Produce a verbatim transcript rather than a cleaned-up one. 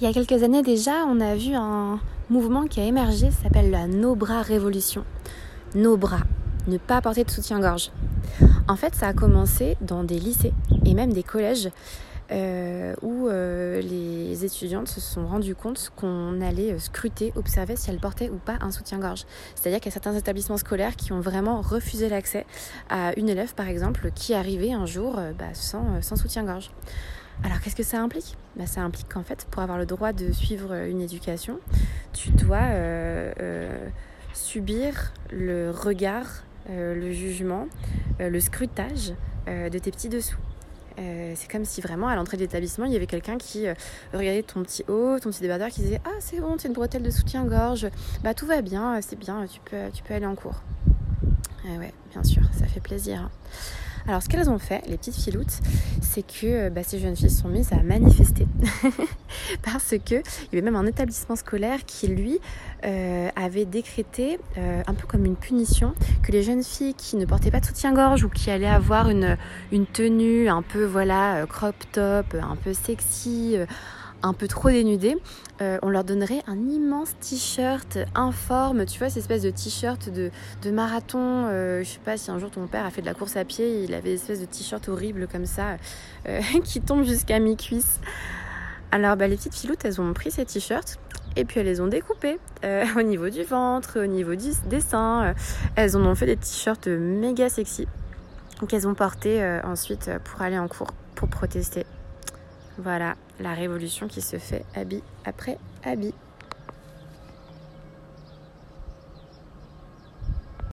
Il y a quelques années déjà, on a vu un mouvement qui a émergé, ça s'appelle la No Bra Révolution. No Bra, ne pas porter de soutien-gorge. En fait, ça a commencé dans des lycées et même des collèges euh, où euh, les étudiantes se sont rendues compte qu'on allait scruter, observer si elles portaient ou pas un soutien-gorge. C'est-à-dire qu'il y a certains établissements scolaires qui ont vraiment refusé l'accès à une élève, par exemple, qui arrivait un jour euh, bah, sans, sans soutien-gorge. Alors, qu'est-ce que ça implique ? Bah, ça implique qu'en fait, pour avoir le droit de suivre une éducation, tu dois euh, euh, subir le regard, euh, le jugement, euh, le scrutage euh, de tes petits dessous. Euh, c'est comme si vraiment à l'entrée de l'établissement il y avait quelqu'un qui euh, regardait ton petit haut, ton petit débardeur, qui disait « Ah, c'est bon, tu as une bretelle de soutien-gorge, bah tout va bien, c'est bien, tu peux, tu peux aller en cours. » Euh, ouais, bien sûr, ça fait plaisir. Hein. Alors, ce qu'elles ont fait, les petites filoutes, c'est que bah, ces jeunes filles se sont mises à manifester. Parce qu'il y avait même un établissement scolaire qui, lui, euh, avait décrété, euh, un peu comme une punition, que les jeunes filles qui ne portaient pas de soutien-gorge ou qui allaient avoir une, une tenue un peu, voilà, crop top, un peu sexy, euh, un peu trop dénudée, euh, on leur donnerait un immense t-shirt informe, tu vois, cette espèce de t-shirt de, de marathon, euh, je sais pas si un jour ton père a fait de la course à pied, il avait des espèces de t-shirt horribles comme ça, euh, qui tombent jusqu'à mi-cuisse. Alors bah, les petites filoutes, elles ont pris ces t-shirts et puis elles les ont découpés euh, au niveau du ventre, au niveau du, des seins, euh, elles en ont fait des t-shirts méga sexy qu'elles ont portés euh, ensuite pour aller en cours, pour protester. Voilà, la révolution qui se fait habit après habit.